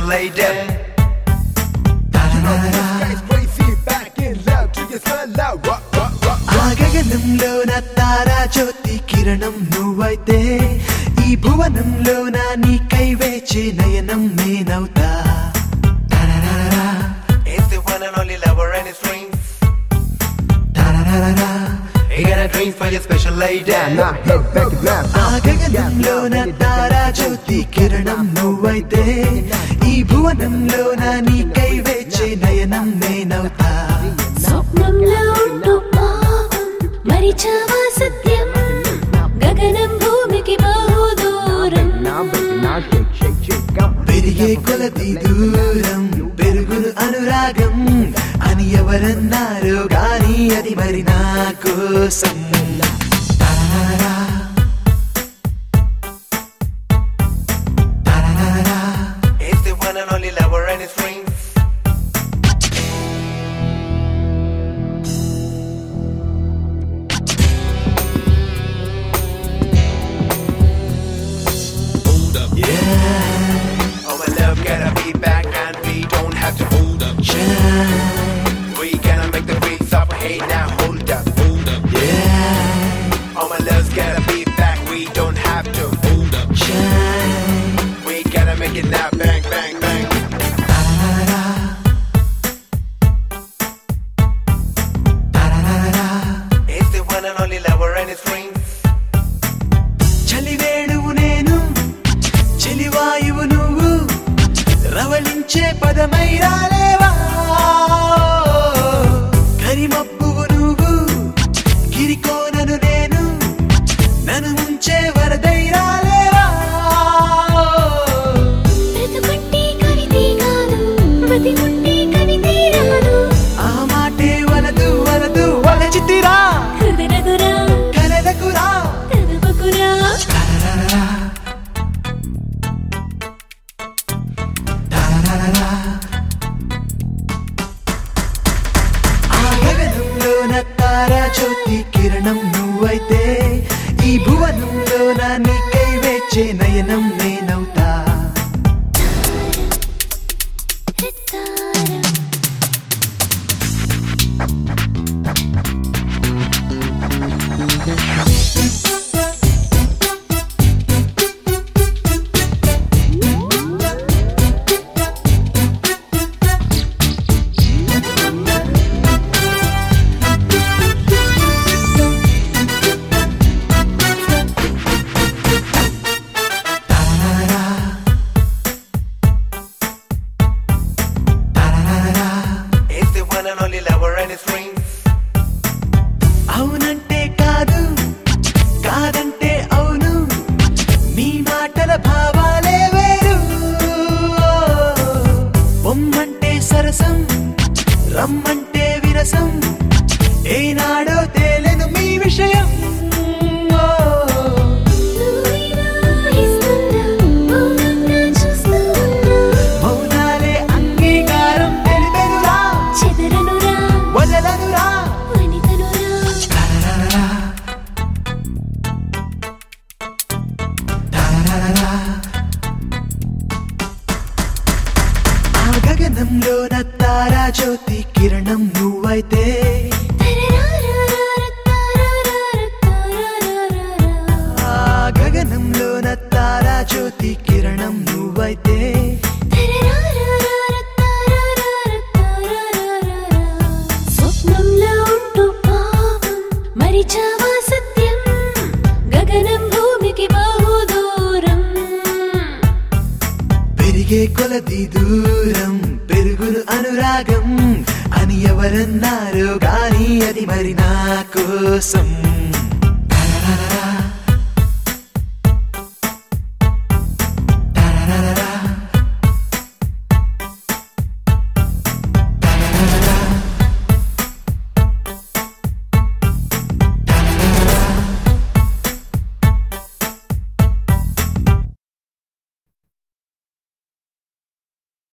special lady. ఆ గగనంలోన తారా జ్యోతి కిరణం నువ్వైతే ఈ భువనంలోన నీకై వేచే నయనం నేనవుతా. It's the one and only lover and his dreams. He got a dream for your special lady. ఆ గగనంలోన తారా జ్యోతి కిరణం నువ్వైతే ఈ భువనంలోన నీకై వేచే నయనం నేనవుతా. స్వప్నంలో ఉంటూ పాపం మరిచావా సత్యం గగనం భూమికి బహుదూరం పెరిగే కొలది దూరం పెరుగును అనురాగం అని ఎవరన్నారో గాని అది మరి నా కోసం. It's the one and only lover and his dreams. Yeah, Oh my love gotta be back and we don't have to hold up. shine, We gonna make the beats up. Hey now hold up. yeah, Oh my love's gotta be back. We don't have to hold up. shine. We gotta make it now. Bang bang bang. It's the one and only lover and his dreams. చలివేణువు నేను చెలివాయువు నువ్వు రవళించే పదమై రాలేవా. కరిమబ్బువు నువ్వు గిరికోనను నేను నన్ను ముంచే వరదై రాలేవా. బ్రతుకుంటే కవితే కాదు బతికుంటే కవితే రాదు ఆ మాటే వలదు వలదు వలచితిరా కుదరదురా కలదకురా. తదుపకురా ఆ గగనంలోన తారా జ్యోతి కిరణం నువ్వైతే ఈ భువనంలోన నీకై వేచే నయనం నేనవుతా. It's the one and only lover and his dreams. అవునంటే కాదు కాదంటే అవును నీ మాటల భావాలే వేరు. బొమ్మంటే సరసం రమ్మంటే విరసం ఏనాడో తేలెను మీ విషయం. నువ్వేనా ఇస్తున్నా మౌనంగా చూస్తూ ఉన్నా మౌనాలే అంగీకారం తెలిపెనురా చెదరనురా వదలనురా. వనితనురా ఆ గగనంలోన తారా జ్యోతి కిరణం నువ్వైతే ఆ గగనంలోన తారా జ్యోతి కిరణం నువ్వైతే స్వప్నంలో ఉంటూ పాపం మరిచావా సత్యం గగనం భూమికి బహుదూరం పెరిగే కొలది దూరం పెరుగును అనురాగం అని ఎవరన్నారో గాని అది మరి నా కోసం.